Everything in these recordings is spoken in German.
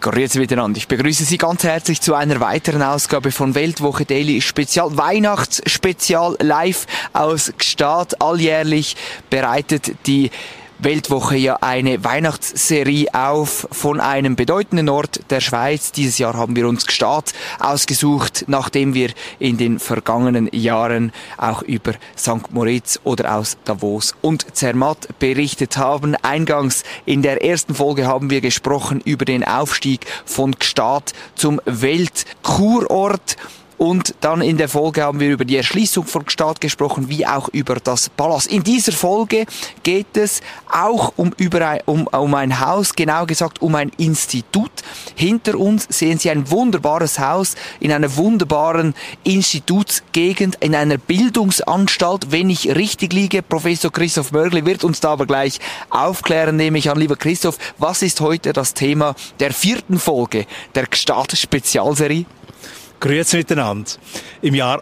Grüezi miteinander. Ich begrüße Sie ganz herzlich zu einer weiteren Ausgabe von Weltwoche Daily Spezial, Weihnachtsspezial live aus Gstaad. Alljährlich bereitet die Weltwoche ja eine Weihnachtsserie auf von einem bedeutenden Ort der Schweiz. Dieses Jahr haben wir uns Gstaad ausgesucht, nachdem wir in den vergangenen Jahren auch über St. Moritz oder aus Davos und Zermatt berichtet haben. Eingangs in der ersten Folge haben wir gesprochen über den Aufstieg von Gstaad zum Weltkurort. Und dann in der Folge haben wir über die Erschließung von Gstaad gesprochen, wie auch über das Palast. In dieser Folge geht es auch um ein Haus, genau gesagt um ein Institut. Hinter uns sehen Sie ein wunderbares Haus in einer wunderbaren Institutsgegend, in einer Bildungsanstalt. Wenn ich richtig liege, Professor Christoph Mörgli wird uns da aber gleich aufklären, nehme ich an. Lieber Christoph, was ist heute das Thema der 4. Folge der Gstaad-Spezialserie? Grüezi miteinander. Im Jahr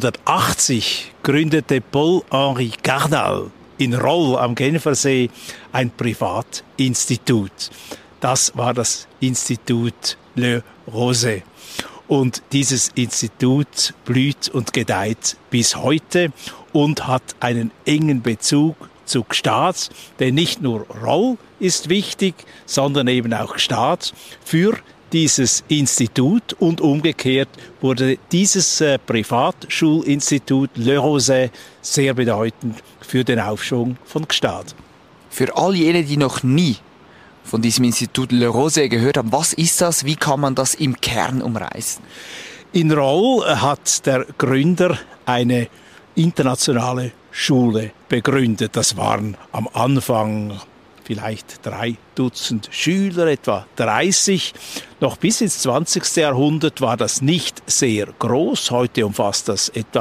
1880 gründete Paul-Henri Cardal in Roll am Genfersee ein Privatinstitut. Das war das Institut Le Rosey. Und dieses Institut blüht und gedeiht bis heute und hat einen engen Bezug zu Gstaad, denn nicht nur Roll ist wichtig, sondern eben auch Gstaad für dieses Institut, und umgekehrt wurde dieses Privatschulinstitut Le Rosey sehr bedeutend für den Aufschwung von Gstaad. Für all jene, die noch nie von diesem Institut Le Rosey gehört haben, was ist das? Wie kann man das im Kern umreißen? In Roll hat der Gründer eine internationale Schule begründet. Das waren am Anfang vielleicht 3 Dutzend Schüler, etwa 30. Noch bis ins 20. Jahrhundert war das nicht sehr groß. Heute umfasst das etwa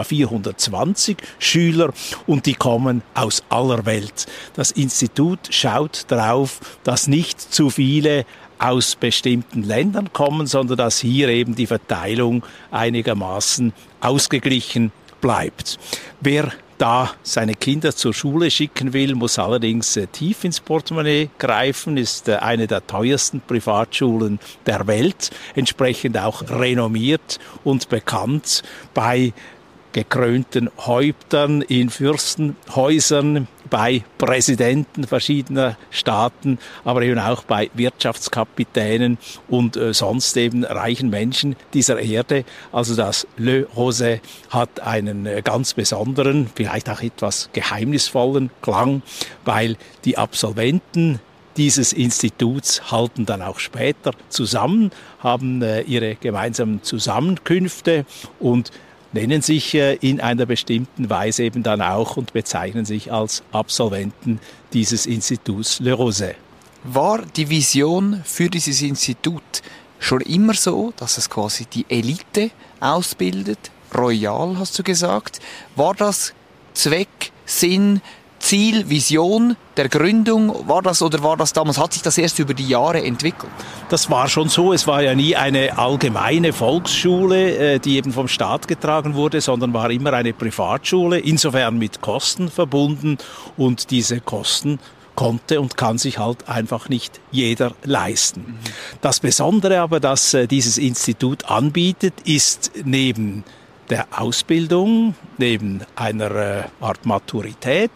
420 Schüler und die kommen aus aller Welt. Das Institut schaut darauf, dass nicht zu viele aus bestimmten Ländern kommen, sondern dass hier eben die Verteilung einigermaßen ausgeglichen bleibt. Wer da seine Kinder zur Schule schicken will, muss allerdings tief ins Portemonnaie greifen, ist eine der teuersten Privatschulen der Welt, entsprechend auch renommiert und bekannt bei gekrönten Häuptern in Fürstenhäusern, bei Präsidenten verschiedener Staaten, aber eben auch bei Wirtschaftskapitänen und sonst eben reichen Menschen dieser Erde. Also das Le Rosey hat einen ganz besonderen, vielleicht auch etwas geheimnisvollen Klang, weil die Absolventen dieses Instituts halten dann auch später zusammen, haben ihre gemeinsamen Zusammenkünfte und nennen sich in einer bestimmten Weise eben dann auch und bezeichnen sich als Absolventen dieses Instituts Le Rosey. War die Vision für dieses Institut schon immer so, dass es quasi die Elite ausbildet? Royal, hast du gesagt. War das Zweck, Sinn, Ziel, Vision der Gründung? War das damals? Hat sich das erst über die Jahre entwickelt? Das war schon so. Es war ja nie eine allgemeine Volksschule, die eben vom Staat getragen wurde, sondern war immer eine Privatschule, insofern mit Kosten verbunden. Und diese Kosten konnte und kann sich halt einfach nicht jeder leisten. Das Besondere aber, das dieses Institut anbietet, ist neben der Ausbildung, neben einer Art Maturität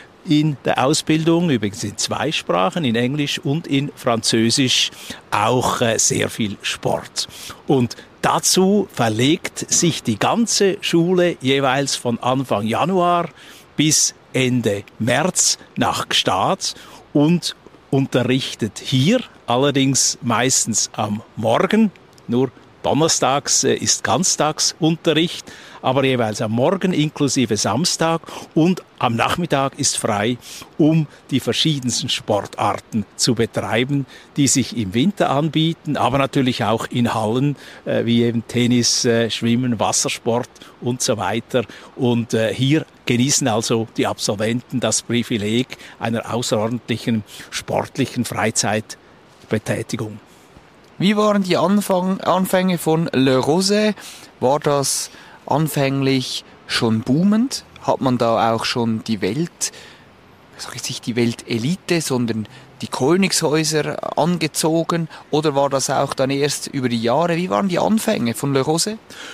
in der Ausbildung, übrigens in 2 Sprachen, in Englisch und in Französisch, auch sehr viel Sport. Und dazu verlegt sich die ganze Schule jeweils von Anfang Januar bis Ende März nach Gstaad und unterrichtet hier, allerdings meistens am Morgen, nur donnerstags ist Ganztagsunterricht, aber jeweils am Morgen inklusive Samstag, und am Nachmittag ist frei, um die verschiedensten Sportarten zu betreiben, die sich im Winter anbieten, aber natürlich auch in Hallen wie eben Tennis, Schwimmen, Wassersport und so weiter. Und hier genießen also die Absolventen das Privileg einer außerordentlichen sportlichen Freizeitbetätigung. Wie waren die Anfänge von Le Rosey? War das anfänglich schon boomend? Hat man da auch schon die Welt sich die Weltelite, sondern die Königshäuser angezogen? Oder war das auch dann erst über die Jahre? Wie waren die Anfänge von Le Rosey?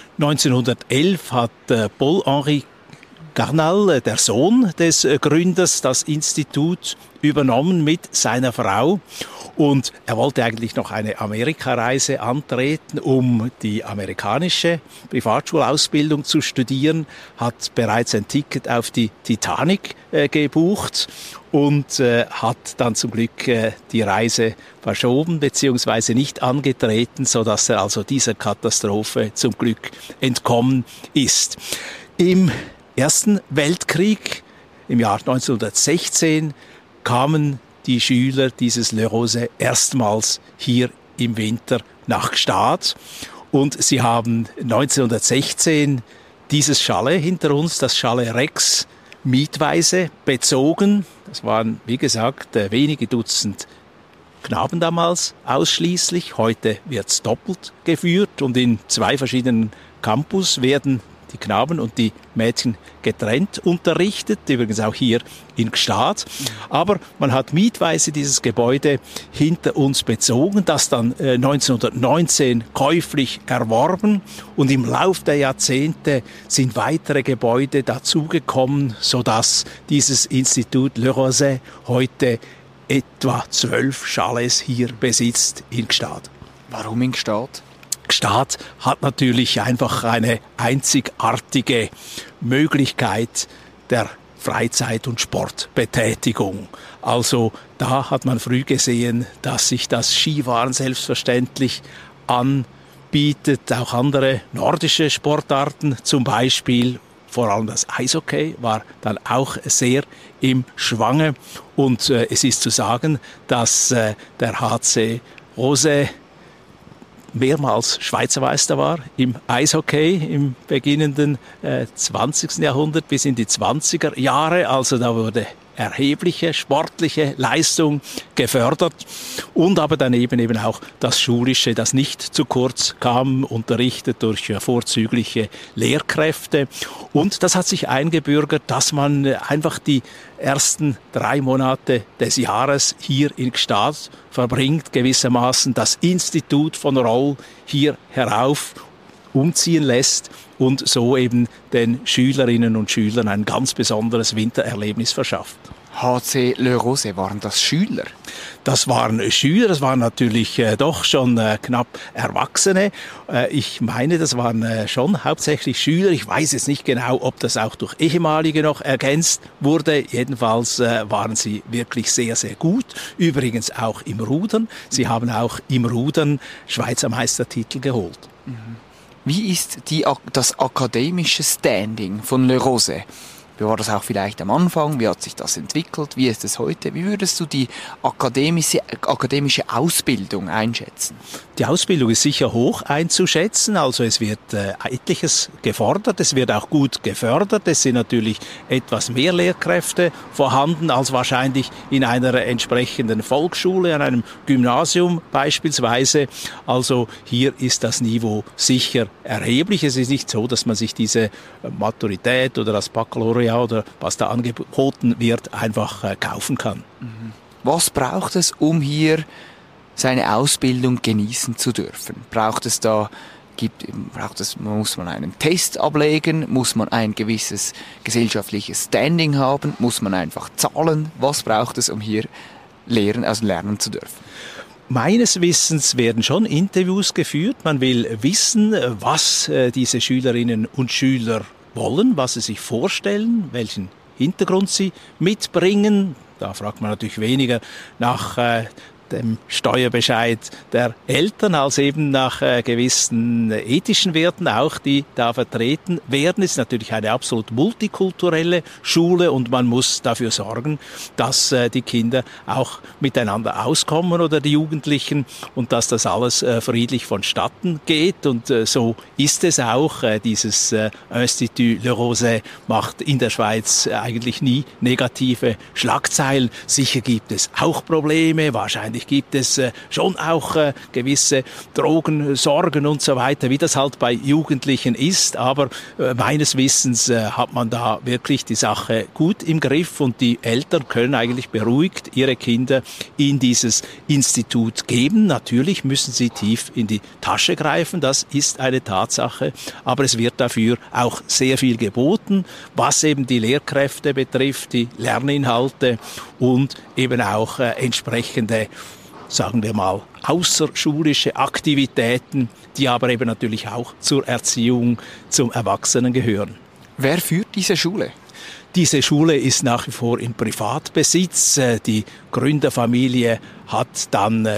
1911 hat Paul-Henri Garnal, der Sohn des Gründers, das Institut übernommen mit seiner Frau. Und er wollte eigentlich noch eine Amerikareise antreten, um die amerikanische Privatschulausbildung zu studieren, hat bereits ein Ticket auf die Titanic gebucht und hat dann zum Glück die Reise verschoben bzw. nicht angetreten, sodass er also dieser Katastrophe zum Glück entkommen ist. Im Ersten Weltkrieg, im Jahr 1916, kamen die Schüler dieses Le Rosey erstmals hier im Winter nach Gstaad. Und sie haben 1916 dieses Chalet hinter uns, das Chalet Rex, mietweise bezogen. Das waren, wie gesagt, wenige Dutzend Knaben damals ausschließlich. Heute wird es doppelt geführt und in 2 verschiedenen Campus werden die Knaben und die Mädchen getrennt unterrichtet, übrigens auch hier in Gstaad. Aber man hat mietweise dieses Gebäude hinter uns bezogen, das dann 1919 käuflich erworben, und im Lauf der Jahrzehnte sind weitere Gebäude dazugekommen, sodass dieses Institut Le Rosey heute etwa 12 Chalets hier besitzt in Gstaad. Warum in Gstaad? Gstaad hat natürlich einfach eine einzigartige Möglichkeit der Freizeit- und Sportbetätigung. Also da hat man früh gesehen, dass sich das Skifahren selbstverständlich anbietet. Auch andere nordische Sportarten, zum Beispiel vor allem das Eishockey, war dann auch sehr im Schwange. Und es ist zu sagen, dass der HC Rosey mehrmals Schweizer Meister war im Eishockey im beginnenden 20. Jahrhundert bis in die 20er Jahre. Also da wurde erhebliche sportliche Leistung gefördert und aber daneben eben auch das Schulische, das nicht zu kurz kam, unterrichtet durch vorzügliche Lehrkräfte. Und das hat sich eingebürgert, dass man einfach die ersten 3 Monate des Jahres hier in Gstaad verbringt, gewissermaßen das Institut von Roll hier herauf umziehen lässt und so eben den Schülerinnen und Schülern ein ganz besonderes Wintererlebnis verschafft. HC Le Rosey, waren das Schüler? Das waren Schüler, das waren natürlich doch schon knapp Erwachsene. Ich meine, das waren schon hauptsächlich Schüler. Ich weiß jetzt nicht genau, ob das auch durch Ehemalige noch ergänzt wurde. Jedenfalls waren sie wirklich sehr, sehr gut. Übrigens auch im Rudern. Sie haben auch im Rudern Schweizer Meistertitel geholt. Wie ist das akademische Standing von Le Rosey? Wie war das auch vielleicht am Anfang? Wie hat sich das entwickelt? Wie ist es heute? Wie würdest du die akademische Ausbildung einschätzen? Die Ausbildung ist sicher hoch einzuschätzen. Also es wird etliches gefordert, es wird auch gut gefördert. Es sind natürlich etwas mehr Lehrkräfte vorhanden als wahrscheinlich in einer entsprechenden Volksschule, an einem Gymnasium beispielsweise. Also hier ist das Niveau sicher erheblich. Es ist nicht so, dass man sich diese Maturität oder das Baccalaureat oder was da angeboten wird, einfach kaufen kann. Was braucht es, um hier seine Ausbildung genießen zu dürfen? Muss man einen Test ablegen? Muss man ein gewisses gesellschaftliches Standing haben? Muss man einfach zahlen? Was braucht es, um hier lernen zu dürfen? Meines Wissens werden schon Interviews geführt. Man will wissen, was diese Schülerinnen und Schüler wollen, was sie sich vorstellen, welchen Hintergrund sie mitbringen. Da fragt man natürlich weniger nach dem Steuerbescheid der Eltern als eben nach gewissen ethischen Werten auch, die da vertreten werden. Es ist natürlich eine absolut multikulturelle Schule und man muss dafür sorgen, dass die Kinder auch miteinander auskommen oder die Jugendlichen und dass das alles friedlich vonstatten geht. Und so ist es auch. Dieses Institut Le Rosey macht in der Schweiz eigentlich nie negative Schlagzeilen. Sicher gibt es auch Probleme, wahrscheinlich Wahrscheinlich gibt es schon auch gewisse Drogensorgen und so weiter, wie das halt bei Jugendlichen ist. Aber meines Wissens hat man da wirklich die Sache gut im Griff und die Eltern können eigentlich beruhigt ihre Kinder in dieses Institut geben. Natürlich müssen sie tief in die Tasche greifen, das ist eine Tatsache. Aber es wird dafür auch sehr viel geboten, was eben die Lehrkräfte betrifft, die Lerninhalte und eben auch entsprechende, sagen wir mal, außerschulische Aktivitäten, die aber eben natürlich auch zur Erziehung zum Erwachsenen gehören. Wer führt diese Schule? Diese Schule ist nach wie vor in Privatbesitz. Die Gründerfamilie hat dann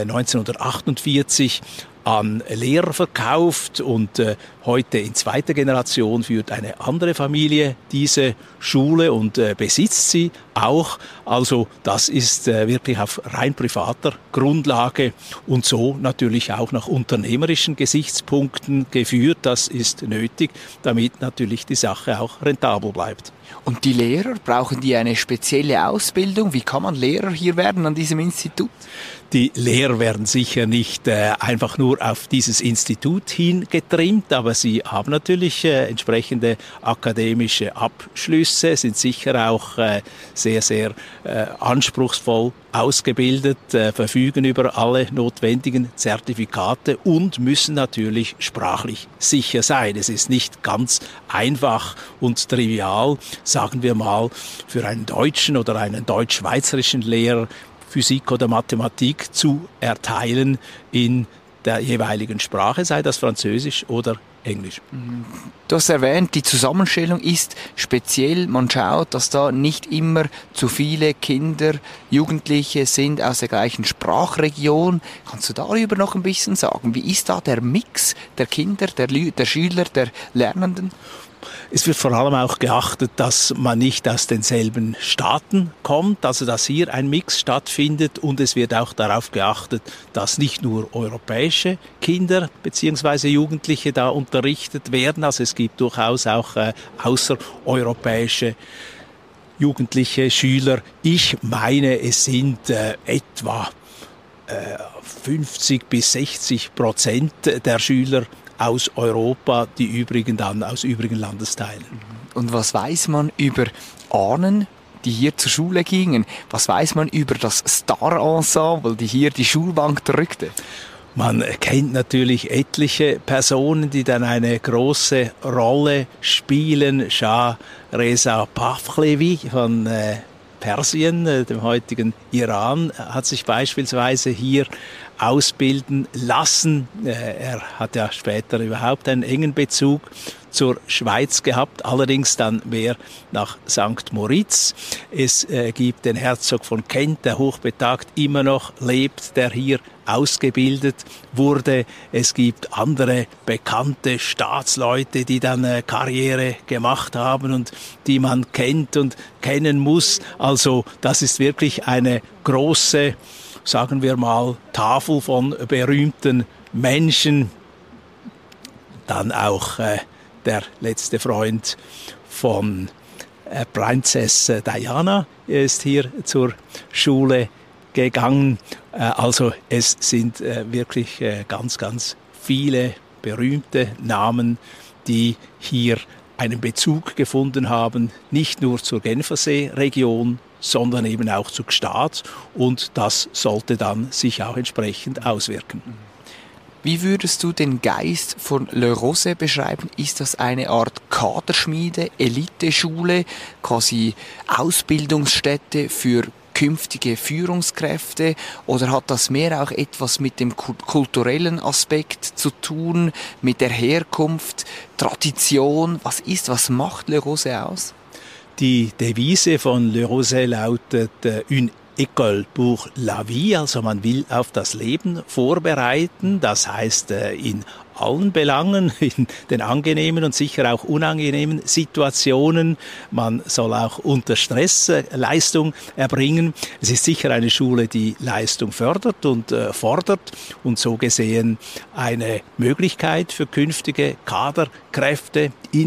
1948 an Lehrer verkauft und heute in zweiter Generation führt eine andere Familie diese Schule und besitzt sie auch. Also das ist wirklich auf rein privater Grundlage und so natürlich auch nach unternehmerischen Gesichtspunkten geführt. Das ist nötig, damit natürlich die Sache auch rentabel bleibt. Und die Lehrer, brauchen die eine spezielle Ausbildung? Wie kann man Lehrer hier werden an diesem Institut? Die Lehrer werden sicher nicht einfach nur auf dieses Institut hingetrimmt, aber sie haben natürlich entsprechende akademische Abschlüsse, sind sicher auch sehr, sehr anspruchsvoll ausgebildet, verfügen über alle notwendigen Zertifikate und müssen natürlich sprachlich sicher sein. Es ist nicht ganz einfach und trivial, sagen wir mal, für einen deutschen oder einen deutsch-schweizerischen Lehrer Physik oder Mathematik zu erteilen in der jeweiligen Sprache, sei das Französisch oder Englisch. Du hast erwähnt, die Zusammenstellung ist speziell. Man schaut, dass da nicht immer zu viele Kinder, Jugendliche sind aus der gleichen Sprachregion. Kannst du darüber noch ein bisschen sagen? Wie ist da der Mix der Kinder, der Schüler, der Lernenden? Es wird vor allem auch geachtet, dass man nicht aus denselben Staaten kommt, also dass hier ein Mix stattfindet und es wird auch darauf geachtet, dass nicht nur europäische Kinder bzw. Jugendliche da unterrichtet werden, also es gibt durchaus auch außereuropäische Jugendliche, Schüler. Ich meine, es sind etwa 50-60% der Schüler aus Europa, die übrigen dann aus übrigen Landesteilen. Und was weiß man über Ahnen, die hier zur Schule gingen? Was weiß man über das Star-Ensemble, die hier die Schulbank drückte? Man kennt natürlich etliche Personen, die dann eine große Rolle spielen. Shah Reza Pahlavi von Persien, dem heutigen Iran, hat sich beispielsweise hier ausbilden lassen. Er hat ja später überhaupt einen engen Bezug zur Schweiz gehabt, allerdings dann mehr nach St. Moritz. Es gibt den Herzog von Kent, der hochbetagt immer noch lebt, der hier ausgebildet wurde. Es gibt andere bekannte Staatsleute, die dann Karriere gemacht haben und die man kennt und kennen muss. Also das ist wirklich eine große, sagen wir mal, Tafel von berühmten Menschen. Dann auch der letzte Freund von Prinzess Diana ist hier zur Schule gegangen. Also es sind wirklich ganz, ganz viele berühmte Namen, die hier einen Bezug gefunden haben, nicht nur zur Genfersee-Region, sondern eben auch zu Gstaad. Und das sollte dann sich auch entsprechend auswirken. Wie würdest du den Geist von Le Rosey beschreiben? Ist das eine Art Kaderschmiede, Eliteschule, quasi Ausbildungsstätte für künftige Führungskräfte, oder hat das mehr auch etwas mit dem kulturellen Aspekt zu tun, mit der Herkunft, Tradition? Was macht Le Rosey aus? Die Devise von Le Rosey lautet une École pour la vie, also man will auf das Leben vorbereiten, das heißt in allen Belangen, in den angenehmen und sicher auch unangenehmen Situationen. Man soll auch unter Stress Leistung erbringen. Es ist sicher eine Schule, die Leistung fördert und fordert und so gesehen eine Möglichkeit für künftige Kaderkräfte in der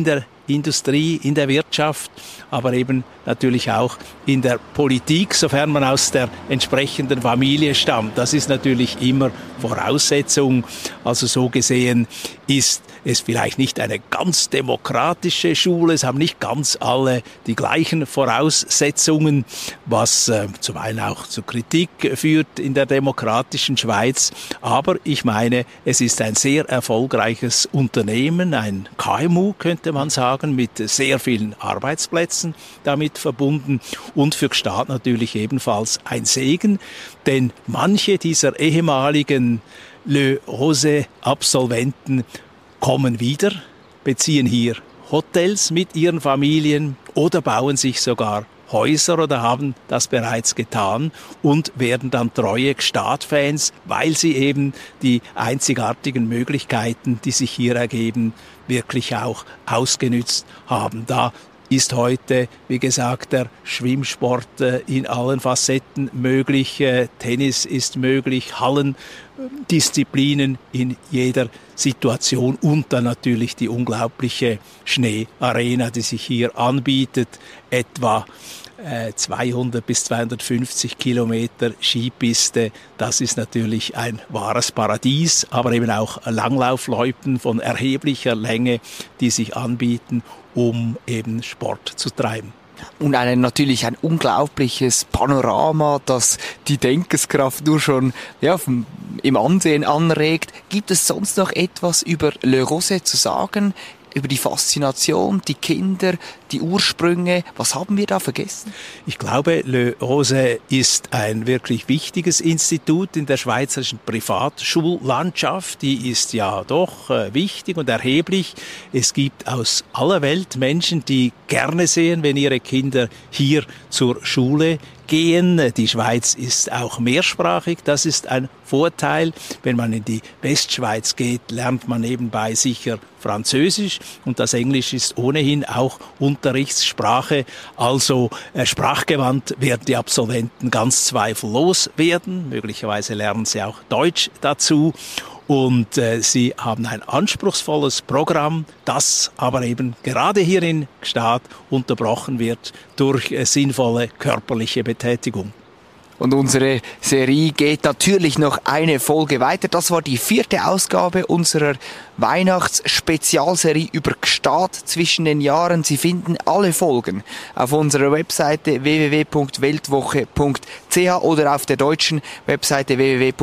Industrie, in der Wirtschaft, aber eben natürlich auch in der Politik, sofern man aus der entsprechenden Familie stammt. Das ist natürlich immer Voraussetzung. Also so gesehen ist es vielleicht nicht eine ganz demokratische Schule. Es haben nicht ganz alle die gleichen Voraussetzungen, was zuweilen auch zu Kritik führt in der demokratischen Schweiz. Aber ich meine, es ist ein sehr erfolgreiches Unternehmen, ein KMU könnte man sagen, mit sehr vielen Arbeitsplätzen damit verbunden und für die Stadt natürlich ebenfalls ein Segen, denn manche dieser ehemaligen Le Rosey-Absolventen kommen wieder, beziehen hier Hotels mit ihren Familien oder bauen sich sogar Häuser oder haben das bereits getan und werden dann treue Gstaad-Fans, weil sie eben die einzigartigen Möglichkeiten, die sich hier ergeben, wirklich auch ausgenützt haben. Da ist heute, wie gesagt, der Schwimmsport in allen Facetten möglich, Tennis ist möglich, Hallendisziplinen in jeder Situation und dann natürlich die unglaubliche Schneearena, die sich hier anbietet, etwa 200 bis 250 Kilometer Skipiste, das ist natürlich ein wahres Paradies, aber eben auch Langlaufloipen von erheblicher Länge, die sich anbieten, um eben Sport zu treiben. Und natürlich ein unglaubliches Panorama, das die Denkenskraft nur schon im Ansehen anregt. Gibt es sonst noch etwas über Le Rosey zu sagen? Über die Faszination, die Kinder, die Ursprünge. Was haben wir da vergessen? Ich glaube, Le Rosey ist ein wirklich wichtiges Institut in der schweizerischen Privatschullandschaft. Die ist ja doch wichtig und erheblich. Es gibt aus aller Welt Menschen, die gerne sehen, wenn ihre Kinder hier zur Schule gehen. Die Schweiz ist auch mehrsprachig. Das ist ein Vorteil. Wenn man in die Westschweiz geht, lernt man nebenbei sicher Französisch und das Englisch ist ohnehin auch Unterrichtssprache. Also sprachgewandt werden die Absolventen ganz zweifellos werden. Möglicherweise lernen sie auch Deutsch dazu. Und sie haben ein anspruchsvolles Programm, das aber eben gerade hier in Gstaad unterbrochen wird durch sinnvolle körperliche Betätigung. Und unsere Serie geht natürlich noch eine Folge weiter. Das war die 4. Ausgabe unserer Weihnachtsspezialserie über Gstaad zwischen den Jahren. Sie finden alle Folgen auf unserer Webseite www.weltwoche.ch oder auf der deutschen Webseite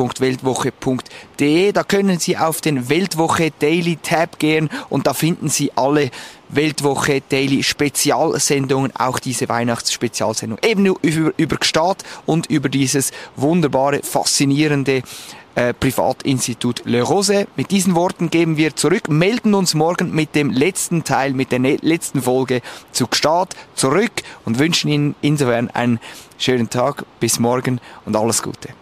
www.weltwoche.de. Da können Sie auf den Weltwoche Daily Tab gehen und da finden Sie alle Weltwoche Daily Spezialsendungen, auch diese Weihnachtsspezialsendung. Eben über Gstaad und über dieses wunderbare, faszinierende Privatinstitut Le Rosey. Mit diesen Worten geben wir zurück, melden uns morgen mit dem letzten Teil, mit der letzten Folge zu Gstaad zurück und wünschen Ihnen insofern einen schönen Tag. Bis morgen und alles Gute.